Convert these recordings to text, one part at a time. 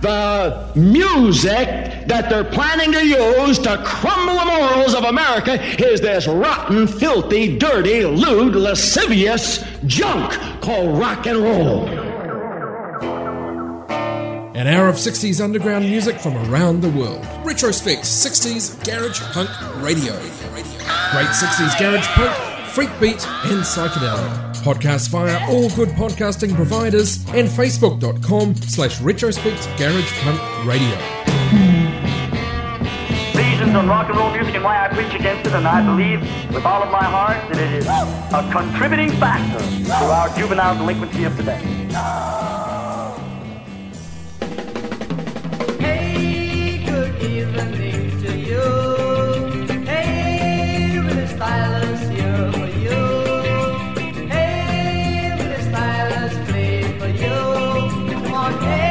the music that they're planning to use to crumble the morals of America is this rotten, filthy, dirty, lewd, lascivious junk called rock and roll. An hour of 60s underground music from around the world. Retrospect 60s Garage Punk Radio. Great 60s Garage Punk, Freak Beat and Psychedelia. Podcast via all good podcasting providers and facebook.com/Retrospect Garage Punk Radio. Legions on rock and roll music and why I preach against it, and I believe with all of my heart that it is a contributing factor to our juvenile delinquency of today. Hey, good evening to you. Hey, Willie Stylus here for you. Hey, Willie Stylus play for you. Come on, hey.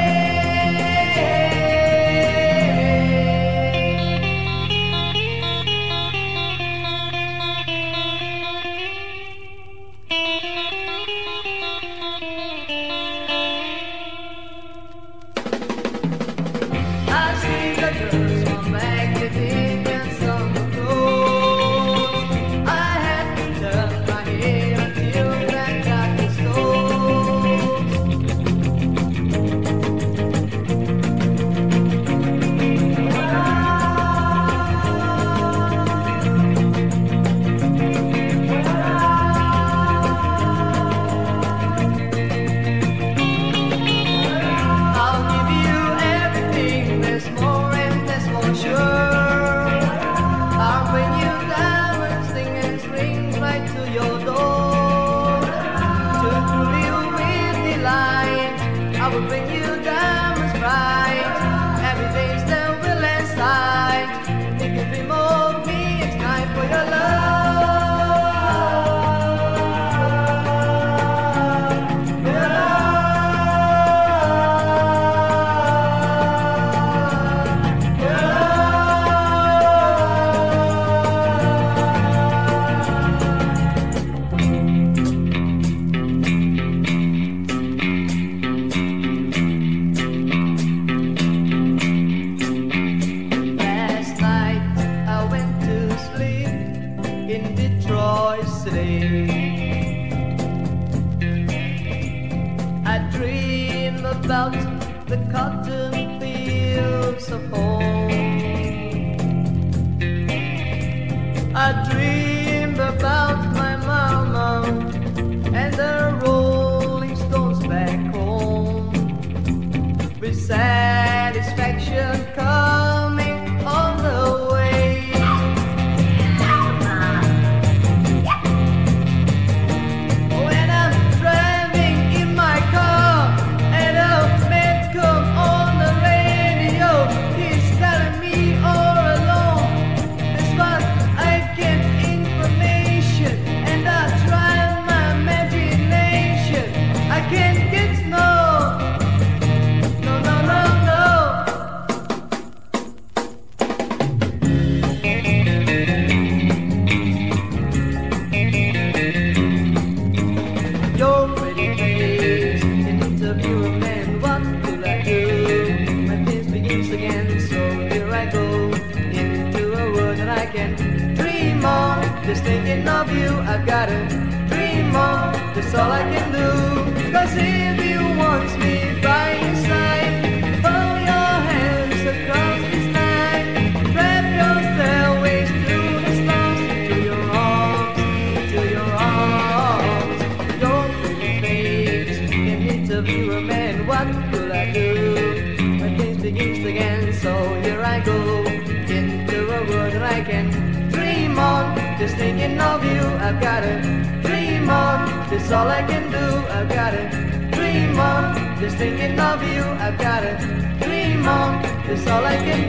Just thinking of you, I've got to dream on. That's all I can do. 'Cause if you want me by your side, hold your hands across this night. Grab your stairways to the stars, to your arms, to your arms. Your pretty face can interview a man. What could I do when things begins again? So here I go into a world that I can dream on. Just thinking of you, I've gotta dream on. That's all I can do, I've gotta dream on. Just thinking of you, I've gotta dream on. That's all I can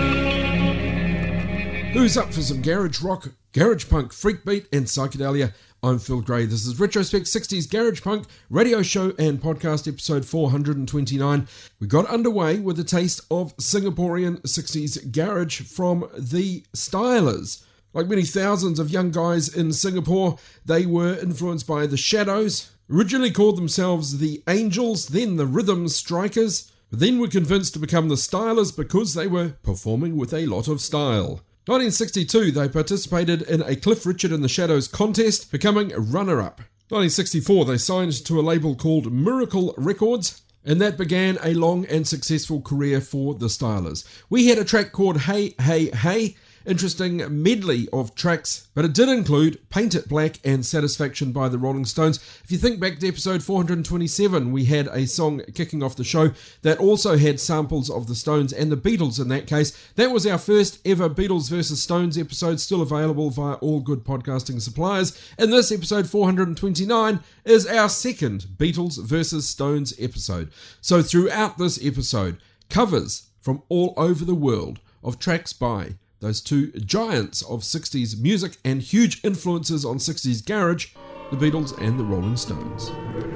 do. Who's up for some garage rock, garage punk, freak beat and psychedelia? I'm Phil Gray. This is Retrospect 60s Garage Punk radio show and podcast episode 429. We got underway with a taste of Singaporean 60s garage from the Stylers. Like many thousands of young guys in Singapore, they were influenced by the Shadows, originally called themselves the Angels, then the Rhythm Strikers. but then were convinced to become the Stylers because they were performing with a lot of style. 1962, they participated in a Cliff Richard in the Shadows contest, becoming runner-up. 1964, they signed to a label called Miracle Records, and that began a long and successful career for the Stylers. We had a track called Hey, Hey, Hey, interesting medley of tracks, but it did include Paint It Black and Satisfaction by the Rolling Stones. If you think back to episode 427, we had a song kicking off the show that also had samples of the Stones and the Beatles in that case. That was our first ever Beatles versus Stones episode, still available via all good podcasting suppliers. And this episode 429 is our second Beatles versus Stones episode. So throughout this episode, covers from all over the world of tracks by those two giants of 60s music and huge influences on 60s garage, the Beatles and the Rolling Stones.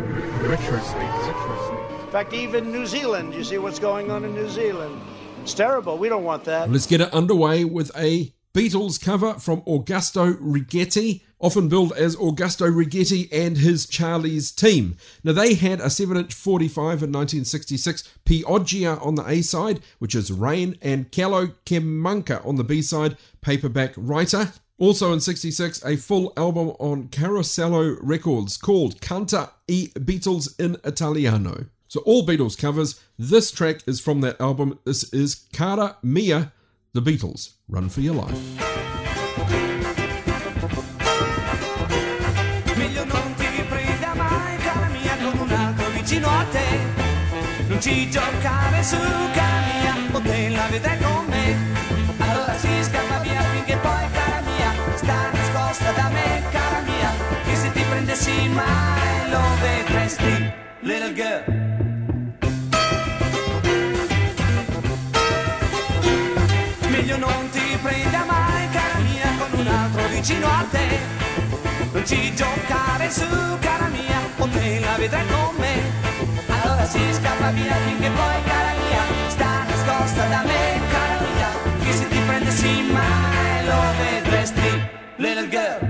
In fact, even New Zealand, you see what's going on in New Zealand. It's terrible. We don't want that. Let's get it underway with a Beatles cover from Augusto Righetti, often billed as Augusto Righetti and his Charlie's Team. Now, they had a 7-inch 45 in 1966, Pioggia on the A-side, which is Rain, and Calo Kemanka on the B-side, Paperback Writer. Also in 66, a full album on Carosello Records called Canta I Beatles in Italiano. So all Beatles covers. This track is from that album. This is Cara Mia, The Beatles, Run for Your Life. Vicino a te, non ci giocare su cara mia, o te la vedrai con me, allora si scappa via finché poi cara mia, sta nascosta da me cara mia, che se ti prendessi mai lo vedresti, little girl. Meglio non ti prenda mai cara mia con un altro vicino a te, non ci giocare su cara mia, o te la vedrai con me, allora si scappa via finché poi cara mia, sta nascosta da me cara mia, che se ti prendessi mai lo vedresti, little girl.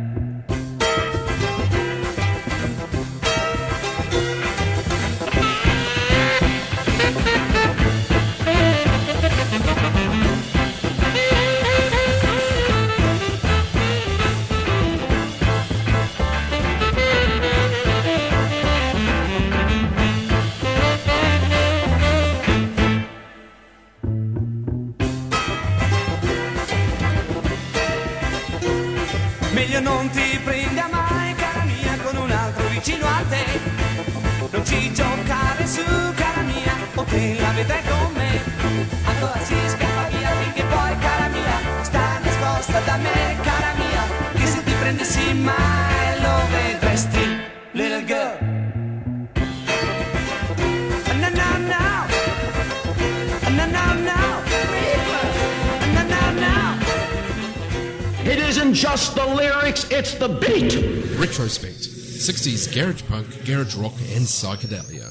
Meglio non ti prenda mai cara mia con un altro vicino a te, non ci giocare su cara mia, o te la vedrai con me, allora si scappa via finché poi cara mia, sta nascosta da me cara mia, che se ti prendessi mai lo vedresti, little girl. No, no, no. No, no, no. No, no, no. It isn't just the lyrics, it's the beat. Retrospect, 60s garage punk, garage rock and psychedelia.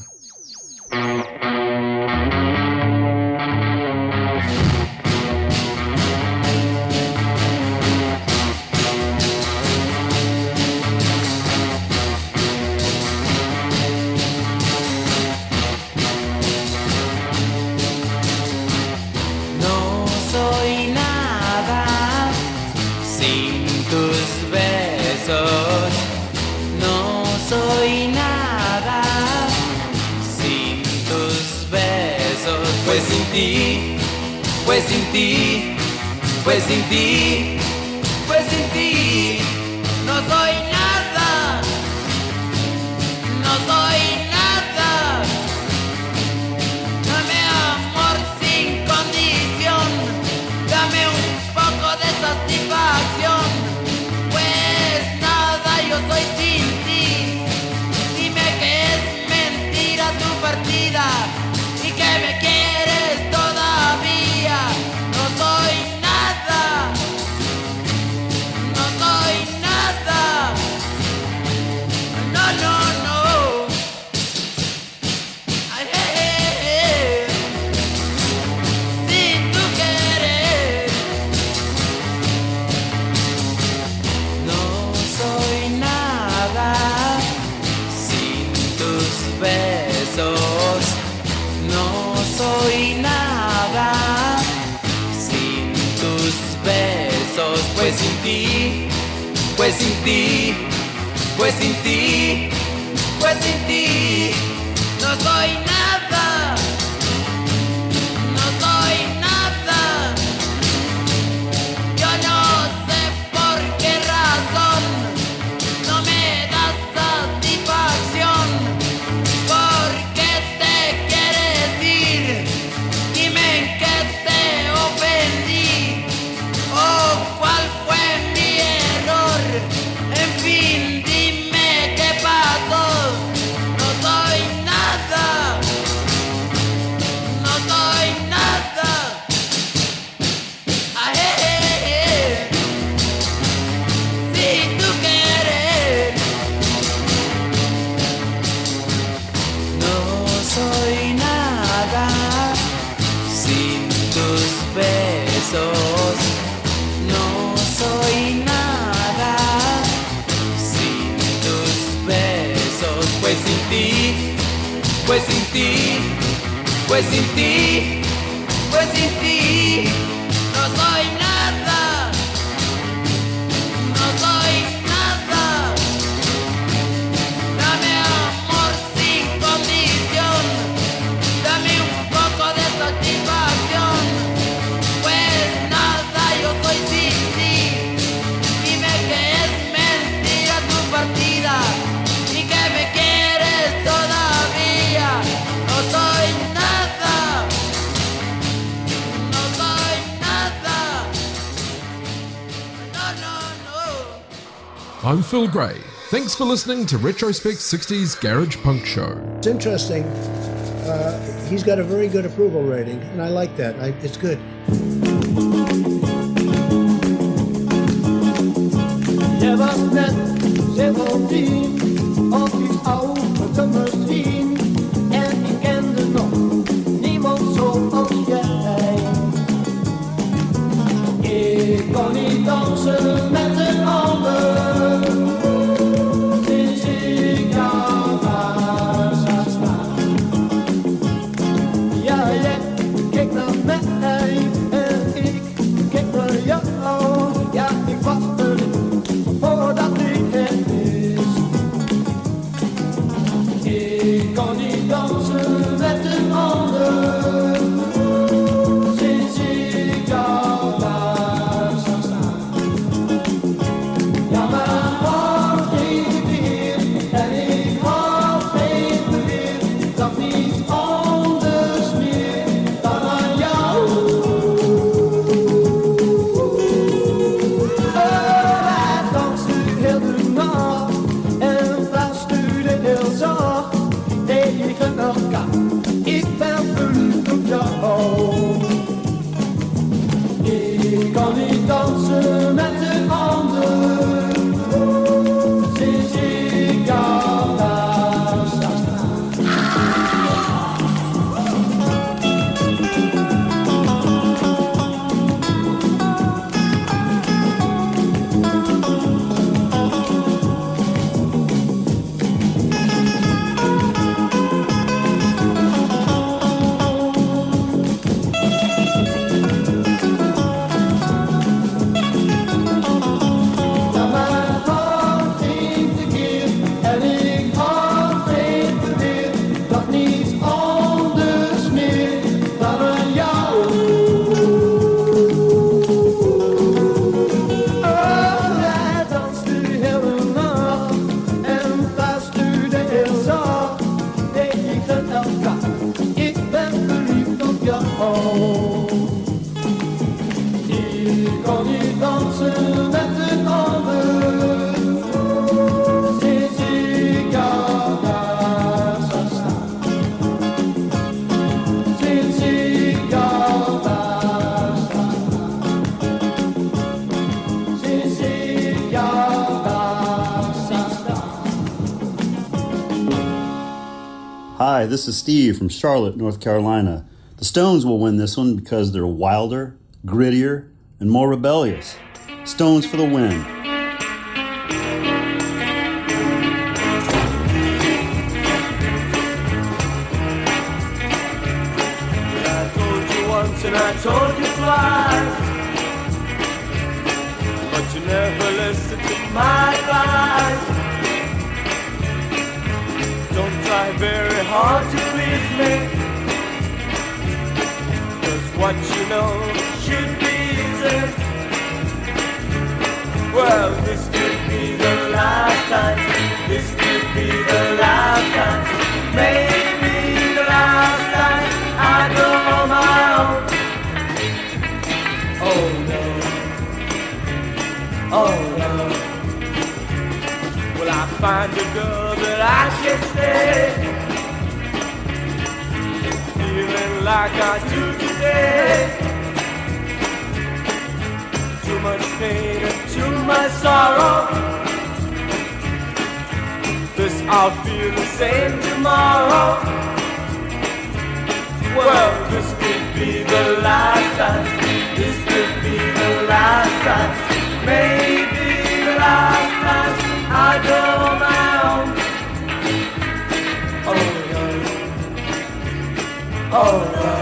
No soy nada sin tus besos. No soy nada sin tus besos. Pues sin ti, pues sin ti, pues sin ti, pues sin ti. No soy nada, no soy nada. Dame amor sin condición, dame un poco de satisfacción. Pues nada, yo soy sin ti. Dime que es mentira tu partida y que me quieres todavía. No soy nada, no soy nada. No, no, no. pues sin ti, pues sin ti, pues sin ti, pues sin ti, no soy nada, no soy nada. Yo no sé por qué razón no me das satisfacción. ¿Por qué te quieres ir? Dime en qué te ofendí. Oh, ¿cuál fue mi error? En fin, dime qué pasó. No soy nada, no soy nada. Si tú quieres, no soy nada sin tus besos. No soy nada sin tus besos. Pues sin ti, pues sin ti, pues sin ti, pues sin ti, no soy nada, no soy nada. Dame amor sin condición, dame un poco de satisfacción. Pues nada, yo soy sin ti. Dime que es mentira tu partida y que me quieres todavía. No soy nada, no soy nada. No, no, no. I'm Phil Gray. Thanks for listening to Retrospect 60s Garage Punk Show. It's interesting. He's got a very good approval rating, and I like that. It's good. Je was net 17, of iets ouder te misschien. En ik kende nog niemand zoals jij. Ik kon niet dansen met een ander, sinds ik jou daar zag staan. Ja, jij keek naar mij en ik keek naar jou. Ja, ik was er voordat ik het wist. Ik kon niet dansen met een ander, sinds ik jou daar zag staan. Ja, maar wat ging weer en ik had geen beweer, dat niet anders meer dan aan jou. Wij dansten heel de nacht en fluisterden heel zacht tegen elkaar. Ik ben verliefd op jou. Ik kan niet dansen met een ander, sinds ik jou daar zag staan. Ja, mijn hart ging tekeer en ik had geen beweer, dat niets anders meer dan aan jou. Wij dansten heel de nacht en fluisterden heel zacht tegen elkaar. Ik ben verliefd op jou. Ik kon niet dansen met een ander, sinds ik jou daar zag staan. Sinds ik jou daar zag staan. Sinds ik jou daar zag staan. Hi, this is Steve from Charlotte, North Carolina. The Stones will win this one because they're wilder, grittier, and more rebellious. Stones for the win. I told you once and I told you twice, but never listen to my advice. Don't try very hard to please me, 'cause what you know should be easy. Well, this could be the last time. This could be the last time. Maybe the last time I go on my own. Oh no. Oh no. Will I find a girl that I can stay? Feeling like I do today. Too much pain and too much sorrow. This I'll feel the same tomorrow. Well, this could be the last time. This could be the last time. Maybe the last time I go on my own. Oh no. Oh no.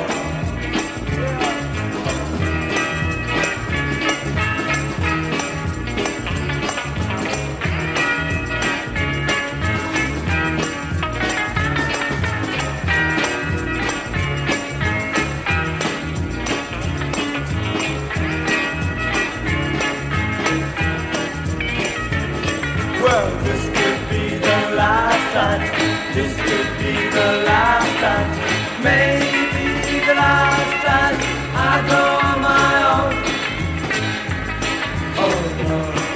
This could be the last time. Maybe the last time I go on my own. Oh no.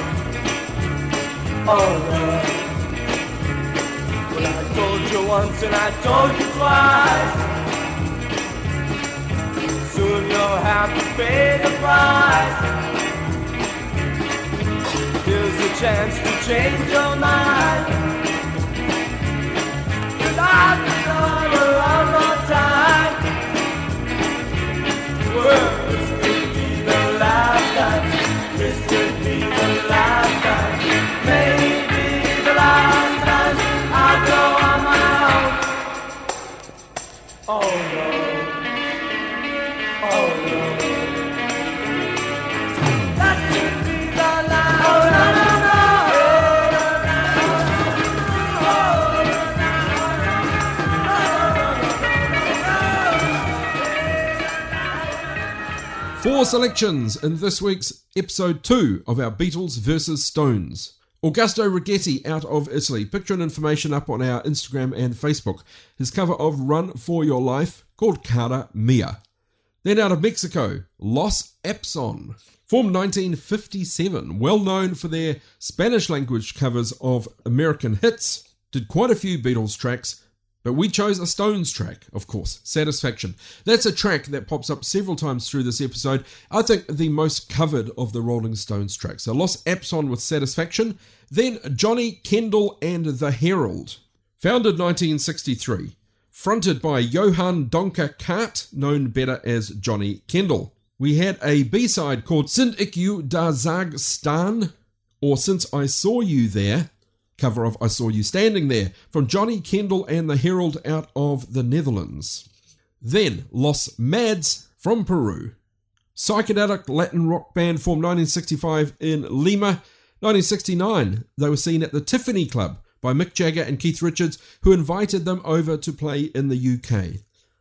Oh no. Well, I told you once and I told you twice. Soon you'll have to pay the price. Here's a chance to change your mind. I've been on a long, long time. Well, this could be the last time. This could be the last time. Maybe the last time I'll go on my own. Oh no. Oh no. That could be the last. Oh no, no, no. Four selections in this week's episode 2 of our Beatles vs. Stones. Augusto Righetti out of Italy. Picture and information up on our Instagram and Facebook. His cover of Run For Your Life called Cara Mia. Then out of Mexico, Los Epson. Formed 1957, well known for their Spanish language covers of American hits. Did quite a few Beatles tracks. But we chose a Stones track, of course, Satisfaction. That's a track that pops up several times through this episode. I think the most covered of the Rolling Stones tracks. So Los Epson with Satisfaction. Then Johnny Kendall and the Herald. Founded 1963. Fronted by Johan Donker Kart, known better as Johnny Kendall. We had a B-side called Sind ik u daar zag staan, or Since I Saw You There. Cover of I Saw You Standing There, from Johnny Kendall and the Herald out of the Netherlands. Then, Los Mads from Peru. Psychedelic Latin rock band formed 1965 in Lima. 1969, they were seen at the Tiffany Club by Mick Jagger and Keith Richards, who invited them over to play in the UK.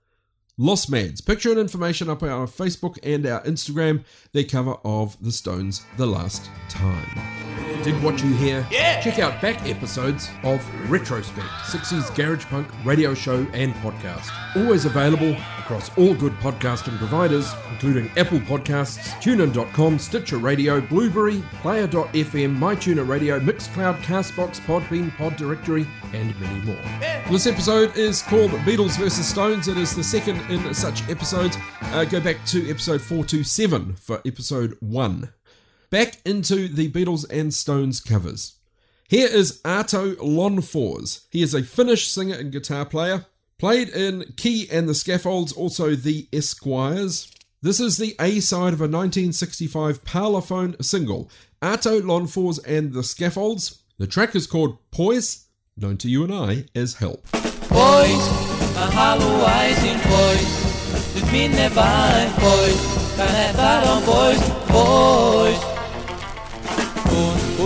Los Mads. Picture and information up on our Facebook and our Instagram. Their cover of The Stones' The Last Time. Did what you hear? Yeah! Check out back episodes of Retrospect, 60s Garage Punk radio show and podcast. Always available across all good podcasting providers, including Apple Podcasts, TuneIn.com, Stitcher Radio, Blueberry, Player.fm, MyTuner Radio, Mixcloud, Castbox, Podbean, Pod Directory, and many more. Yeah. This episode is called Beatles vs. Stones. It is the second in such episodes. Go back to episode 427 for episode 1. Back into the Beatles and Stones covers. Here is Arto Lonnfors. He is a Finnish singer and guitar player. Played in Key and the Scaffolds, also the Esquires. This is the A-side of a 1965 Parlophone single, Arto Lonnfors and the Scaffolds. The track is called Poise, known to you and I as Help. Poise, a hollow eyes in poise. Dit minne var en poise. Kan het daarom poise, poise.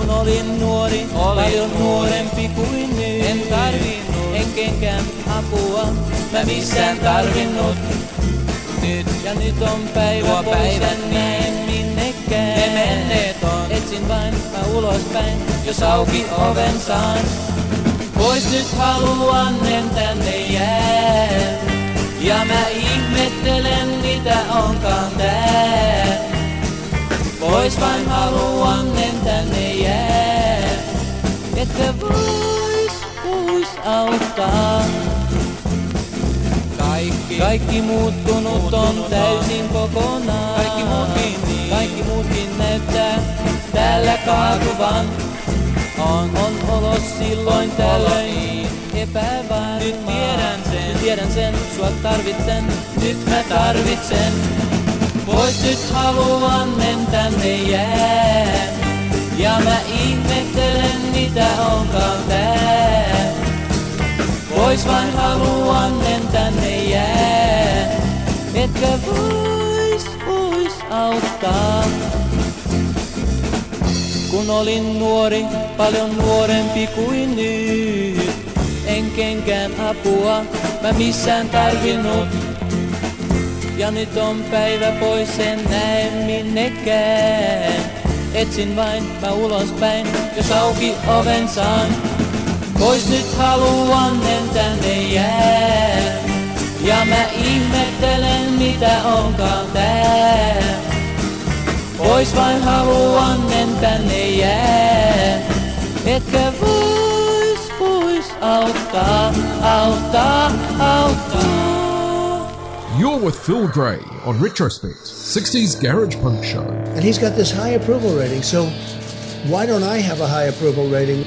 Kun olin nuori, paljon nuorempi kuin nyt. En tarvinnut, enkenkään apua, mä missään tarvinnut. Nyt ja nyt on päivä pois, en näe minnekään. Ne menneet on, etsin vain mä ulospäin, jos auki oven saan. Pois nyt haluan, en tänne jää. Ja mä ihmettelen, mitä onkaan tää. Pois vain haluan, en tänne jää. Etkö vois auttaa. Kaikki muuttunut on täysin kokonaan. Kaikki muutkin näyttää täällä kaatuvan. On olos silloin tällöin epävarma. Nyt tiedän sen, sua tarvitsen, nyt mä tarvitsen. Pois nyt haluan, en tänne jää. Ja mä ihmettelen, mitä onkaan tää. Pois vain haluan, en tänne jää. Etkö vois auttaa. Kun olin nuori, paljon nuorempi kuin nyt. En kenkään apua, mä missään tarvinnut. Ja nyt on päivä pois, en näe minnekään. Etsin vain mä ulospäin, jos auki oven saan. Pois nyt haluan, en tänne jää. Ja mä ihmettelen, mitä onkaan tää. Pois vain haluan, en tänne jää. Etkö vois auttaa. You're with Phil Gray on Retrospect, 60s Garage Punk Show. And he's got this high approval rating, so why don't I have a high approval rating?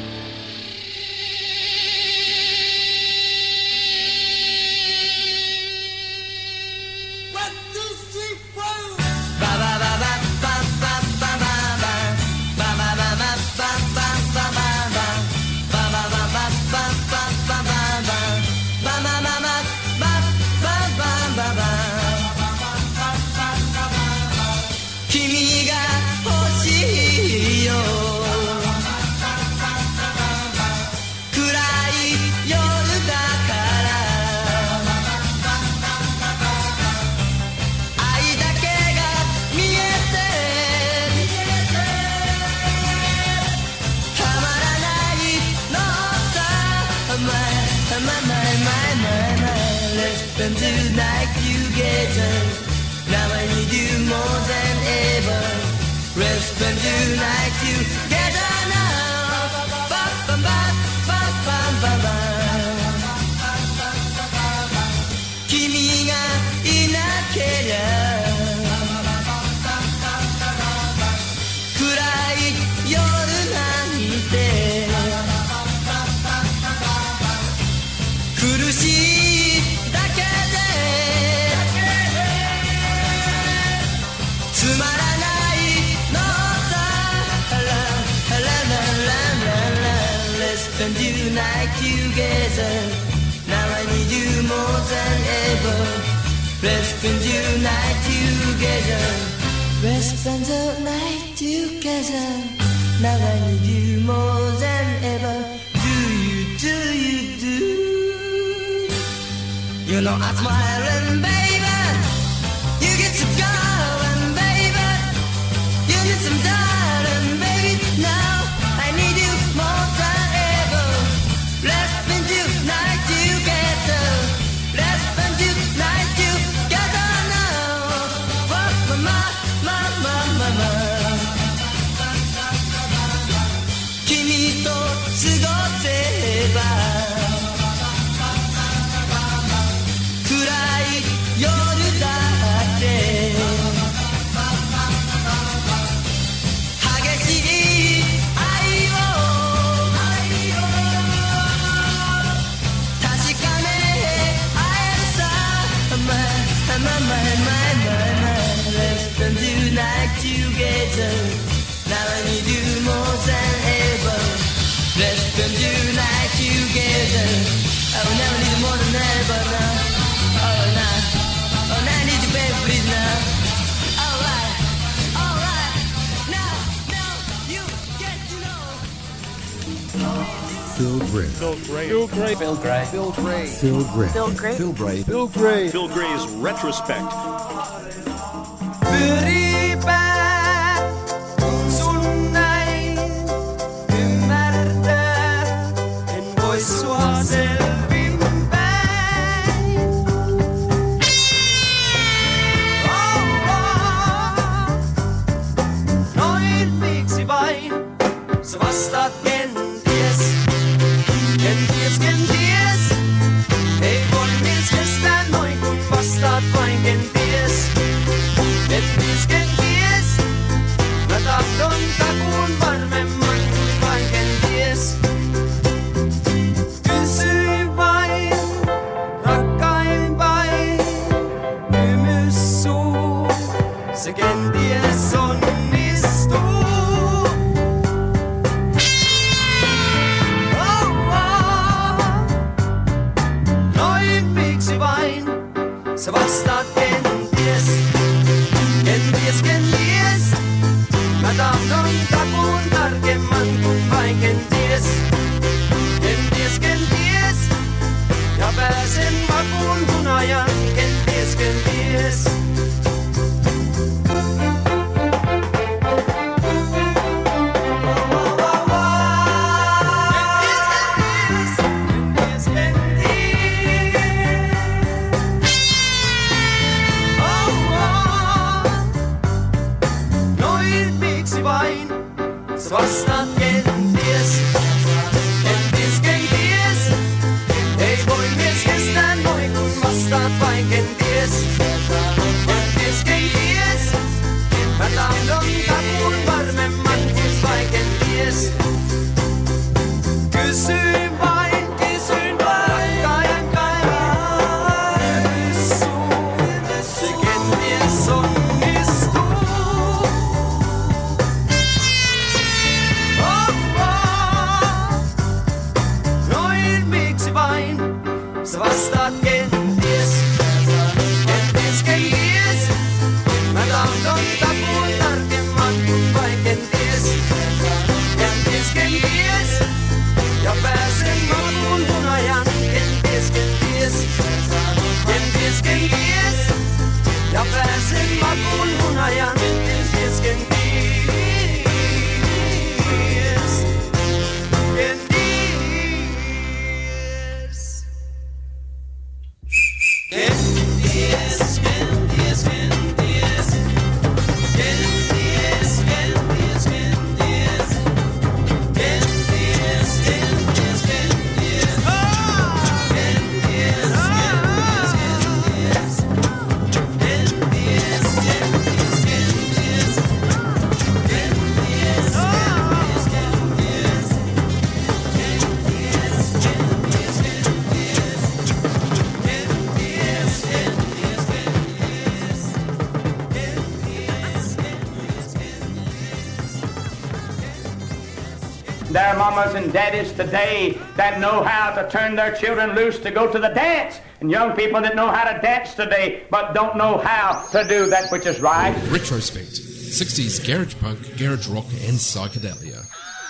You know I'm smiling, baby. You get some going, baby. You need some darling, baby. Now I need you more than ever. Let's spend tonight together. Let's spend tonight together now. Oh, mama. 君と過ごせば夜だって激しい愛を確かめ合えるさ My Let's spend tonight together Gray. Phil Gray. Phil Gray. Phil Gray. Phil Gray. Phil Gray. Phil Gray. Phil Gray. Phil Gray. Phil Gray's Retrospect. There are mamas and daddies today that know how to turn their children loose to go to the dance, and young people that know how to dance today but don't know how to do that which is right. Retrospect. 60s garage punk, garage rock and psychedelia.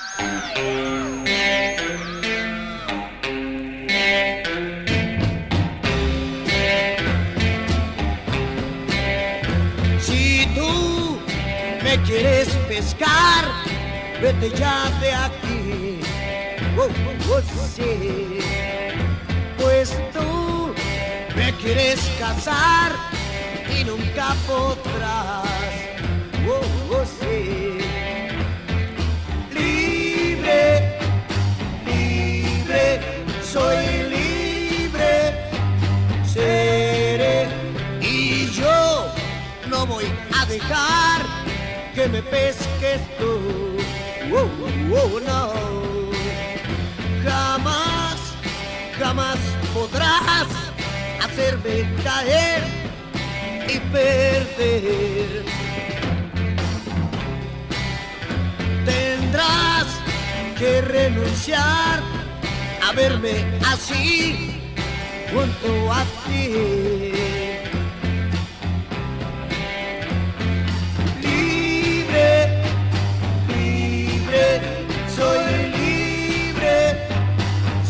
Si tú me quieres pescar, vete ya de aquí, sí. Pues tú me quieres casar y nunca podrás, sí. Libre, libre, soy libre, seré, y yo no voy a dejar que me pesques tú. No, jamás, jamás podrás hacerme caer y perder. Tendrás que renunciar a verme así junto a ti. Soy libre,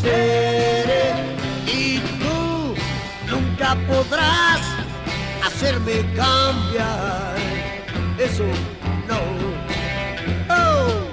puede cambiar. Eso no. Oh.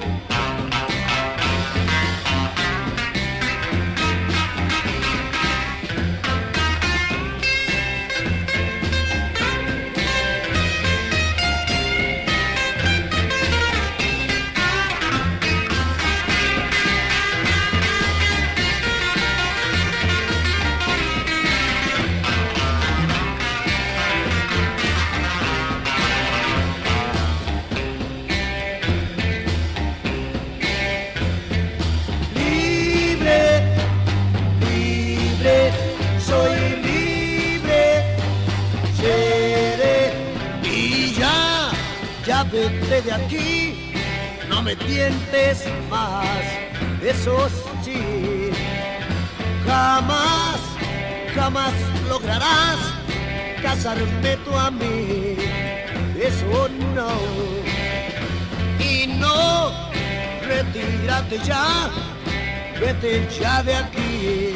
Vete de aquí, no me tientes más, eso sí, jamás, jamás lograrás casarme tú a mí, eso no, y no, retírate ya, vete ya de aquí.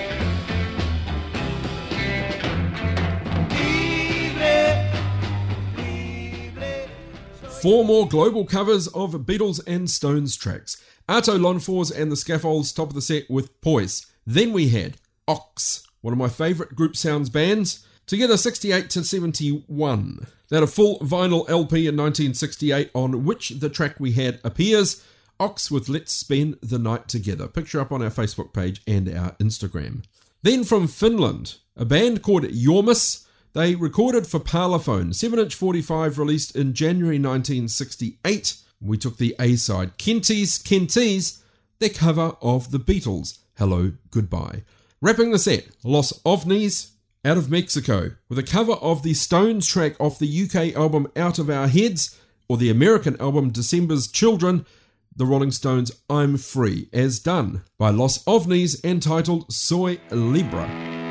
Four more global covers of Beatles and Stones tracks. Arto Lonfors and the Scaffolds top of the set with Poise. Then we had Ox, one of my favourite group sounds bands, together 68 to 71. They had a full vinyl LP in 1968 on which the track we had appears, Ox with Let's Spend the Night Together. Picture up on our Facebook page and our Instagram. Then from Finland, a band called Jormus. They recorded for Parlophone, 7-inch 45 released in January 1968. We took the A-side, Kenties, their cover of the Beatles, Hello, Goodbye. Wrapping the set, Los OVNIs out of Mexico, with a cover of the Stones track off the UK album Out of Our Heads, or the American album December's Children, the Rolling Stones' I'm Free, as done by Los OVNIs, entitled Soy Libre.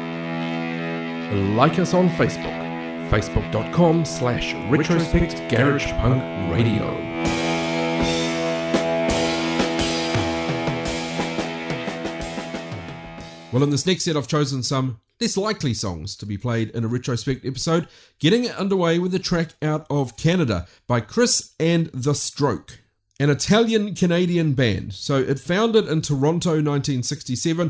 Like us on Facebook, facebook.com/Retrospect Garage Punk Radio. Well, in this next set I've chosen some less likely songs to be played in a Retrospect episode, getting it underway with a track out of Canada by Chris and The Stroke. An Italian-Canadian band. So it founded in Toronto 1967.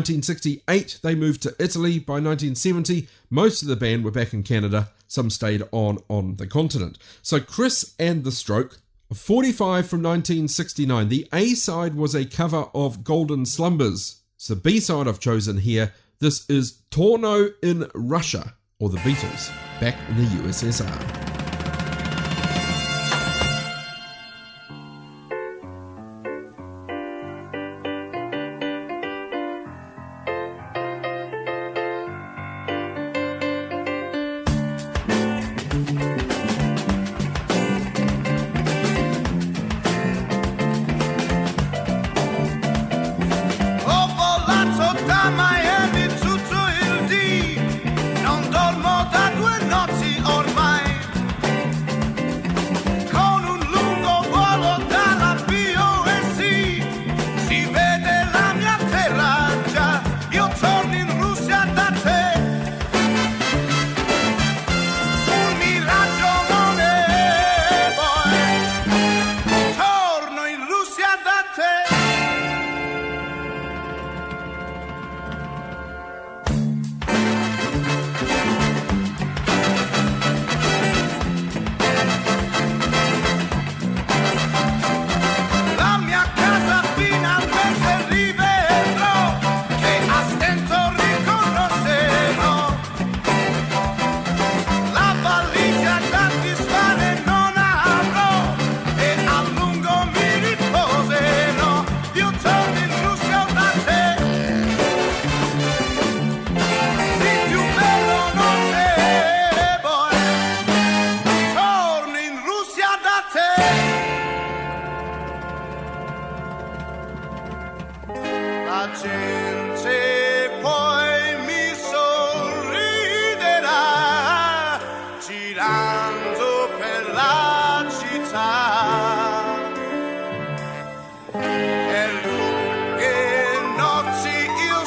1968 they moved to Italy. By 1970 most of the band were back in Canada. Some stayed on the continent. So Chris and The Stroke, 45 from 1969. The A-side was a cover of Golden Slumbers. So the B-side I've chosen here. This is Torno in Russia, or the Beatles, back in the USSR.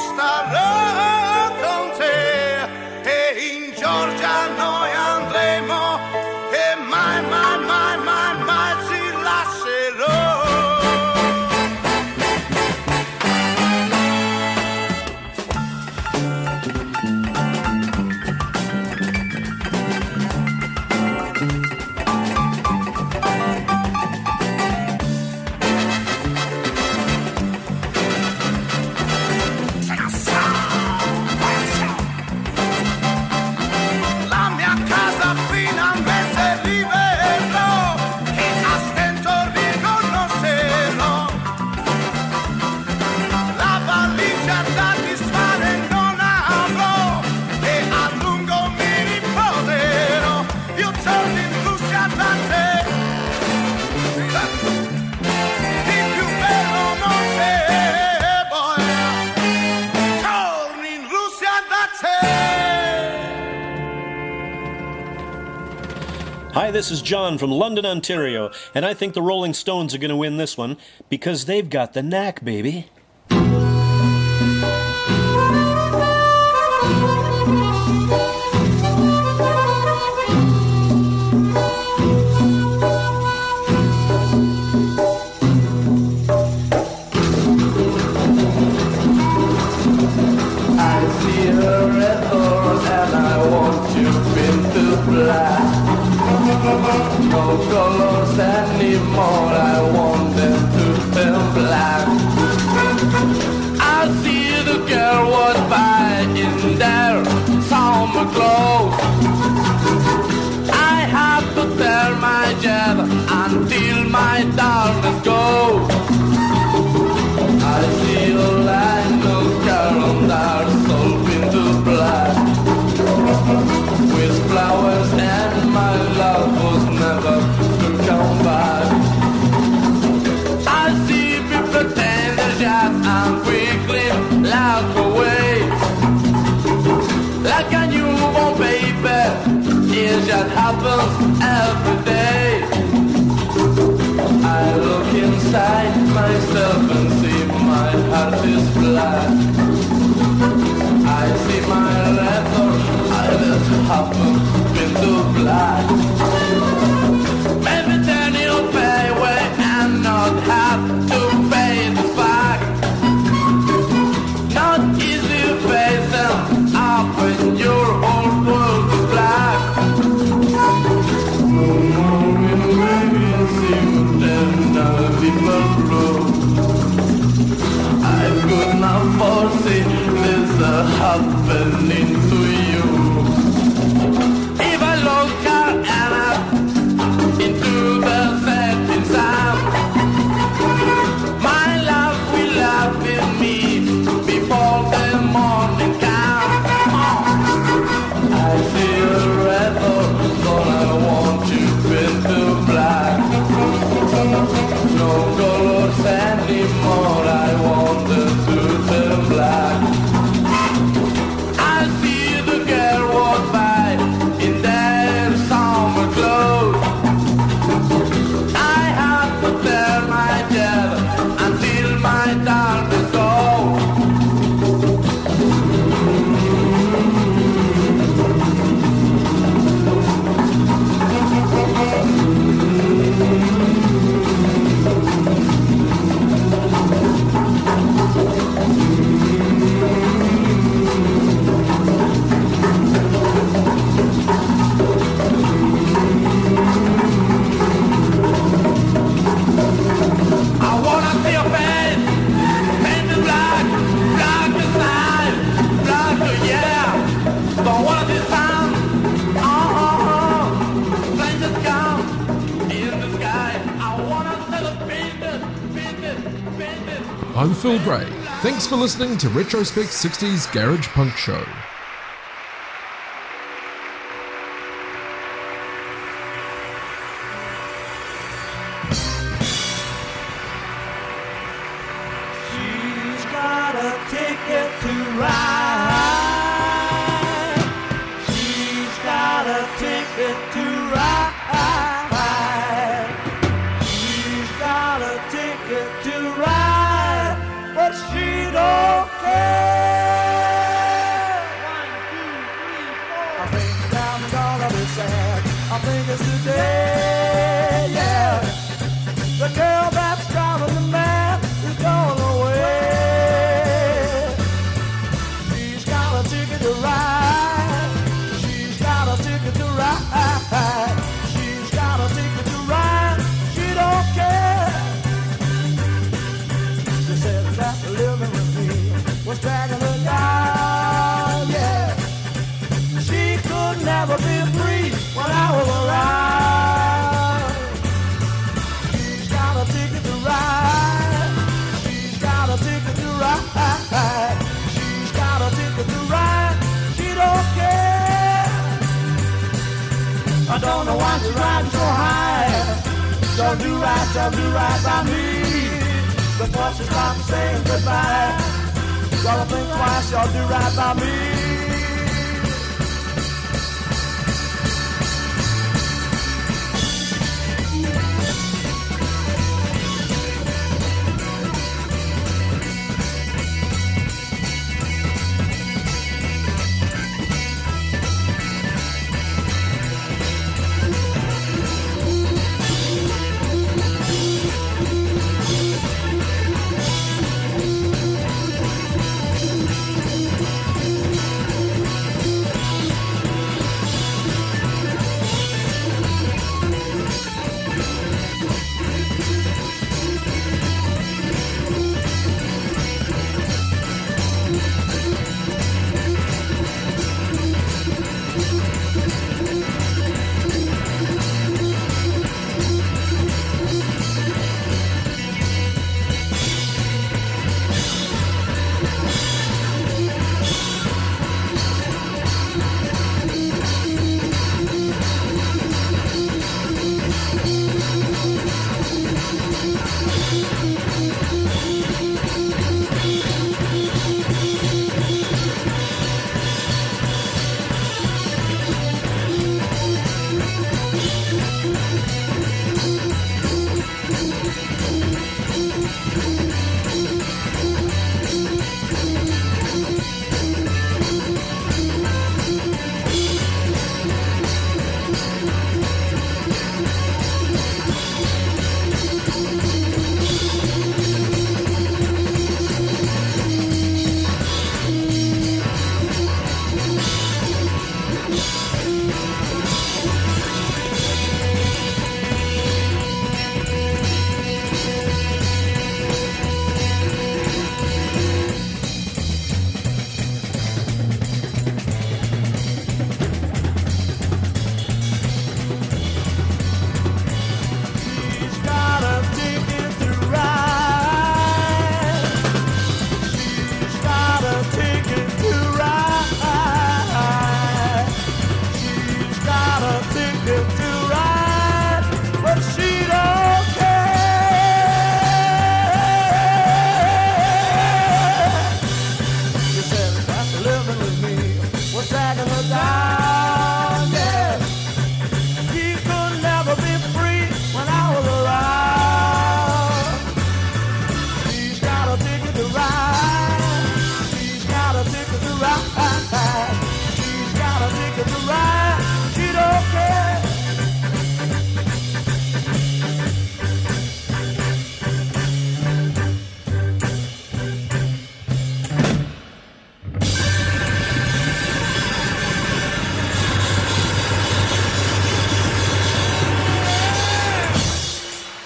Georgia noi andremo Hi, this is John from London, Ontario, and I think the Rolling Stones are going to win this one because they've got the knack, baby. I see her red thorn and I want to into black. No colors anymore, I want them to turn black. I see the girl was by in their summer clothes. I have to tear my jet until my darkness goes. I see a line of carols that sold into black, with flowers and my love was never to come back. I see people turn their jets and quickly laugh away, like a newborn baby, it just happens every day. I look inside myself and see my heart is black. I see my letter, I just happen into black. Maybe turn your pay away and not have to pay the back. Not easy to face them up when your whole world is black. I could not foresee this happening to you. If I look out and into the setting sun, my love will laugh with me before the morning comes. I see a red thorn, I want you into black. No colors anymore, I want them to turn black. I see the girl walk by in their summer clothes. I have to tear my jet until my darkness goes. I wanna see your face, painted black, black as night, black as yeah. Don't wanna see sound, flames that come in the sky. I wanna see the painted. I'm Phil Gray. Thanks for listening to Retrospect 60s Garage Punk Show. She's got a ticket to ride. She's got a ticket to ride. She's got a ticket to ride, but she don't care. 1, 2, 3, 4. I think I'm gonna be sad. I think it's today, yeah. The girl that's driving the man is going away. She's got a ticket to ride. She's got a ticket to ride. She's got a ticket to ride. She don't care. She said that living with me was dragging her down, yeah. She could never be free when I was around. She's got a ticket to ride. She's got a ticket to ride. She's got a ticket to ride. She don't care. I don't know why she's riding so high. She'll do right by me. Before she stops saying goodbye, gonna think twice, she'll do right by me.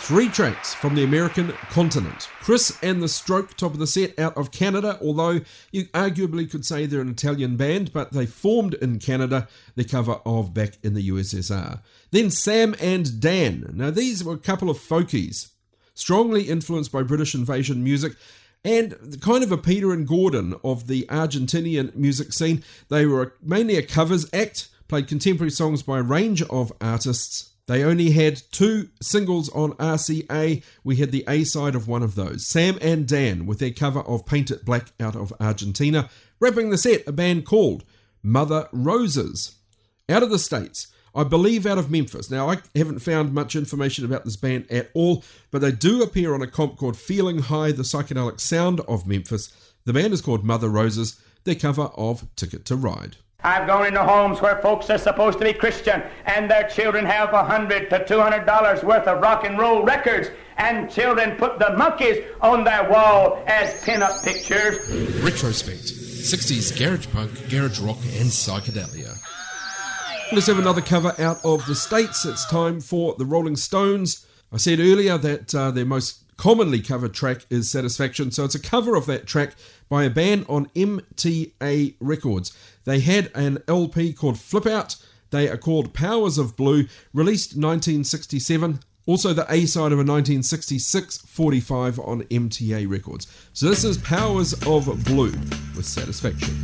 3 tracks from the American continent. Chris and the Stroke, top of the set, out of Canada, although you arguably could say they're an Italian band, but they formed in Canada, the cover of Back in the USSR. Then Sam and Dan. Now these were a couple of folkies, strongly influenced by British invasion music, and kind of a Peter and Gordon of the Argentinian music scene. They were mainly a covers act, played contemporary songs by a range of artists. They only had 2 singles on RCA. We had the A side of one of those. Sam and Dan with their cover of Paint It Black out of Argentina. Wrapping the set, a band called Mother Roses. Out of the States, I believe out of Memphis. Now, I haven't found much information about this band at all, but they do appear on a comp called Feeling High, the Psychedelic Sound of Memphis. The band is called Mother Roses, their cover of Ticket to Ride. I've gone into homes where folks are supposed to be Christian and their children have $100 to $200 worth of rock and roll records, and children put the monkeys on their wall as pin-up pictures. Retrospect, 60s garage punk, garage rock and psychedelia. Let's have another cover out of the States. It's time for the Rolling Stones. I said earlier that their most commonly covered track is Satisfaction, so it's a cover of that track by a band on MTA Records. They had an LP called Flip Out. They are called Powers of Blue, released 1967. Also the A-side of a 1966 45 on MTA Records. So this is Powers of Blue with Satisfaction.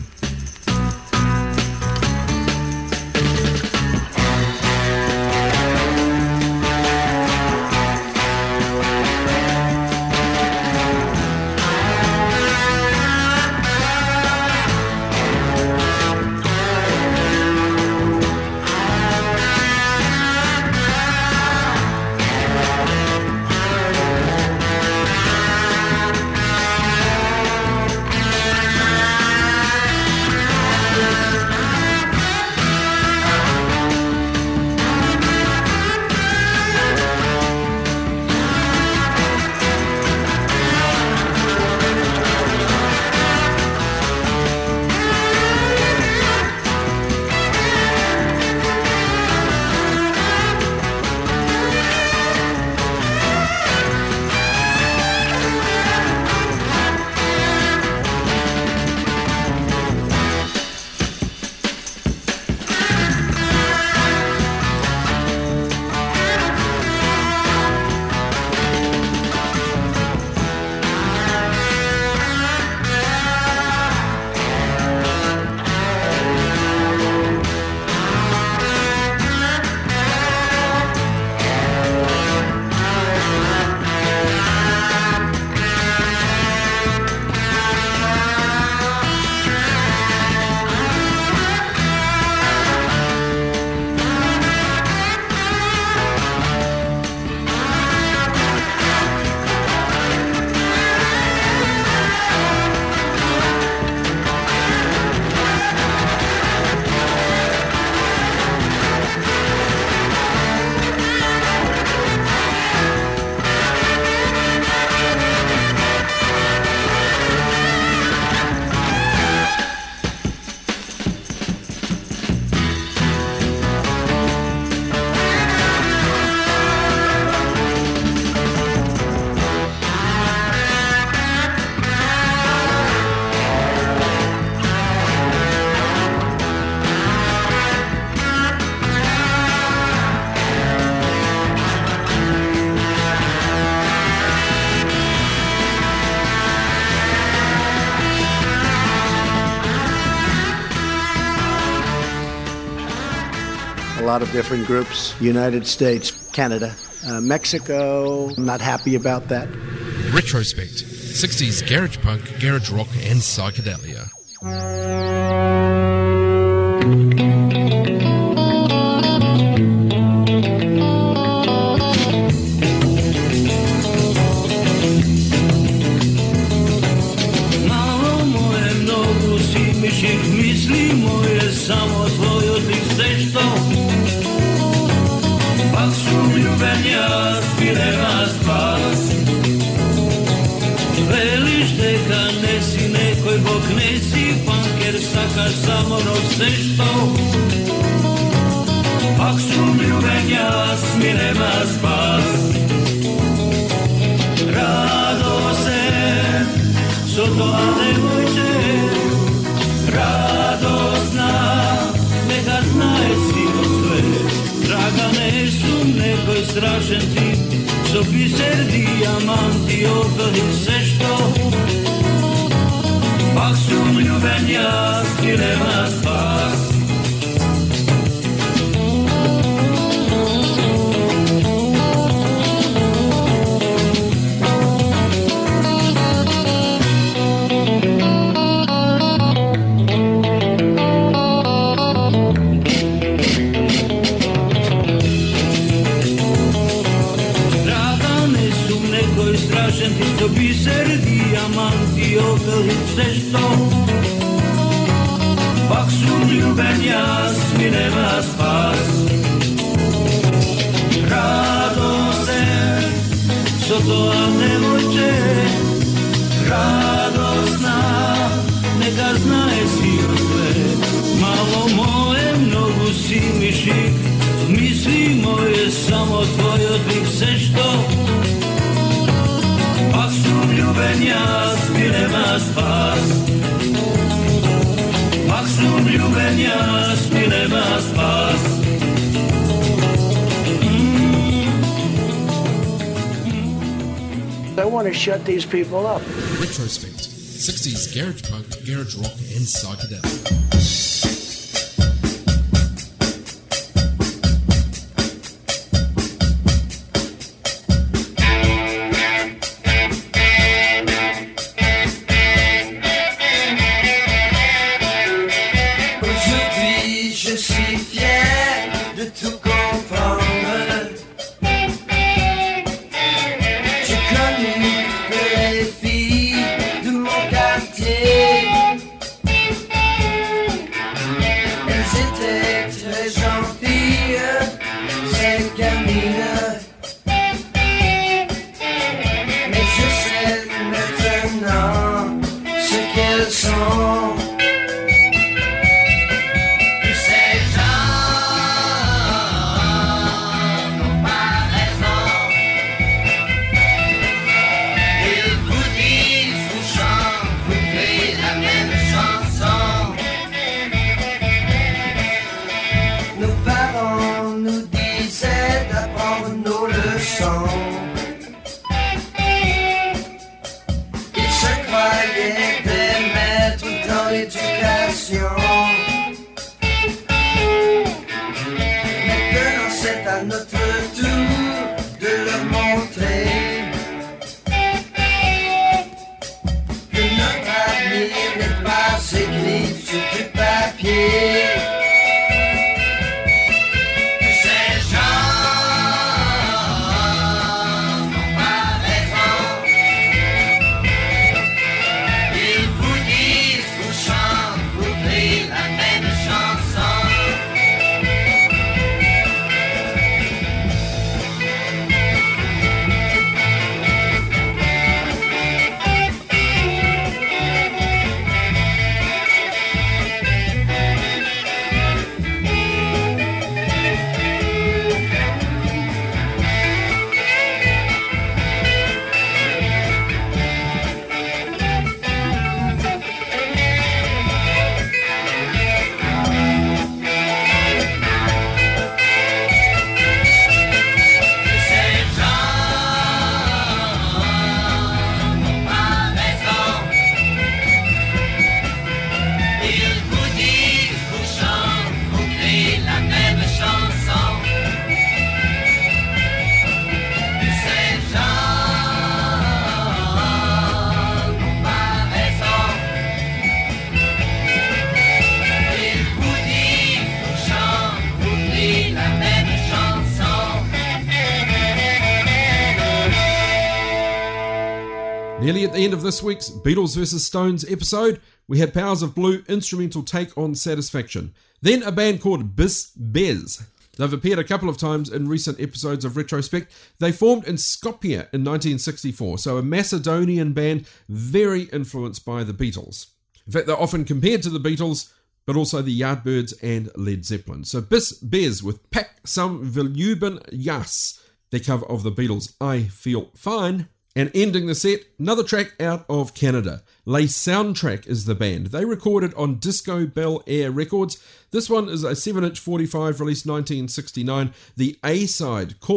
A lot of different groups. United States, Canada, Mexico. I'm not happy about that. Retrospect, 60s garage punk, garage rock and psychedelia. Malo moje mnogo si miših misli, moje samo tvojo ti sešto. Pak su ljubenja spirena spas. Veliš deka nesi nekoj bok nesi, panker sakaš samo rok sešto. Pak su ljubenja smirena spas. strašen tip, so biser diamanti opeli sve što. Pak su ljubenja skilema spas. So biser diamanti opeli sve što. Pak su ljubenja svinema spas. Radosne so to a nemojte, radosna neka znaje svima sve. Malo moje, mnogo si mišik, misli moje samo tvoj odvih sve što. Pak su ljubenja svinema spas. Pak su ljubenja svinema spas. I want to shut these people up. Retrospect. 60s garage punk, garage rock and psychedelic. Nearly at the end of this week's Beatles vs Stones episode, we had Powers of Blue instrumental take on Satisfaction. Then a band called Bis Bez. They've appeared a couple of times in recent episodes of Retrospect. They formed in Skopje in 1964, so a Macedonian band very influenced by the Beatles. In fact, they're often compared to the Beatles, but also the Yardbirds and Led Zeppelin. So Bis Bez with Pak Sam Viljuben Jas, their cover of the Beatles' I Feel Fine. And ending the set, another track out of Canada. Les Soundtrack is the band. They recorded on Disco Bel Air Records. This one is a 7-inch 45 released 1969. The A-side called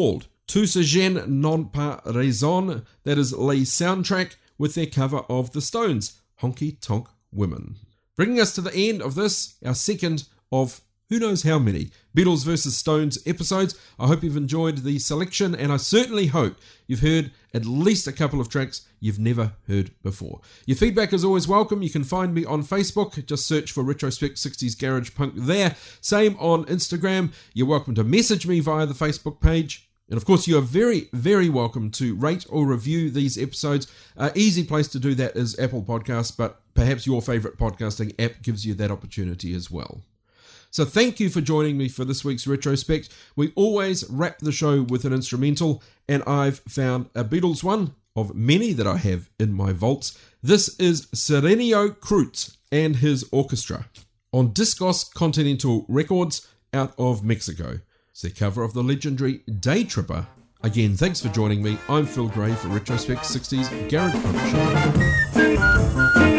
Tout ce gêne non pas raison, that is Lee's soundtrack, with their cover of The Stones, Honky Tonk Women. Bringing us to the end of this, our second of who knows how many Beatles vs. Stones episodes. I hope you've enjoyed the selection, and I certainly hope you've heard at least a couple of tracks you've never heard before. Your feedback is always welcome. You can find me on Facebook. Just search for Retrospect 60s Garage Punk there. Same on Instagram. You're welcome to message me via the Facebook page. And of course, you are very, very welcome to rate or review these episodes. Easy place to do that is Apple Podcasts, but perhaps your favorite podcasting app gives you that opportunity as well. So thank you for joining me for this week's Retrospect. We always wrap the show with an instrumental, and I've found a Beatles one of many that I have in my vaults. This is Serenio Cruz and his orchestra on Discos Continental Records out of Mexico. It's their cover of the legendary Day Tripper. Again, thanks for joining me. I'm Phil Gray for Retrospect 60s Garage Punk Show.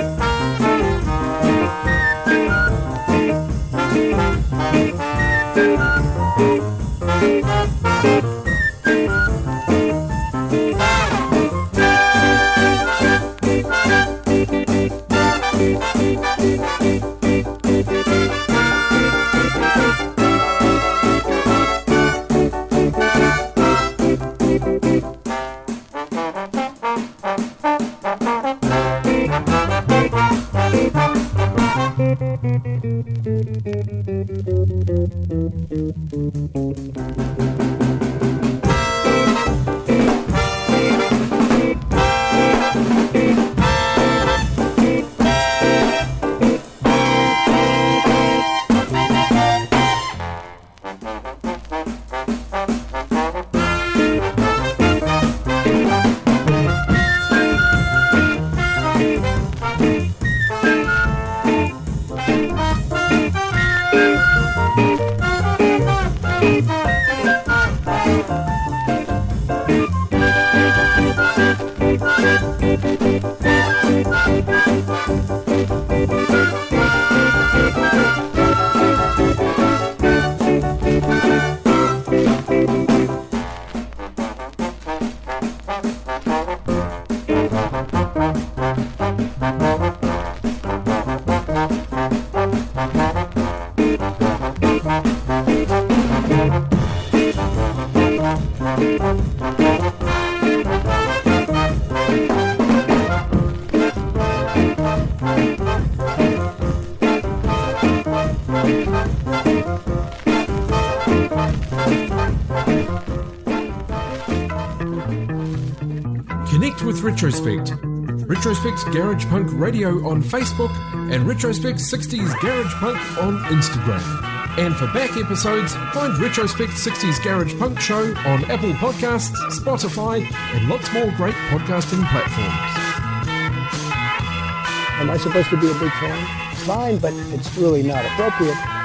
Connect with Retrospect. Retrospect's Garage Punk Radio on Facebook and Retrospect 60s Garage Punk on Instagram. And for back episodes, find Retrospect 60s Garage Punk Show on Apple Podcasts, Spotify, and lots more great podcasting platforms. Am I supposed to be a big fan? Fine, but it's really not appropriate.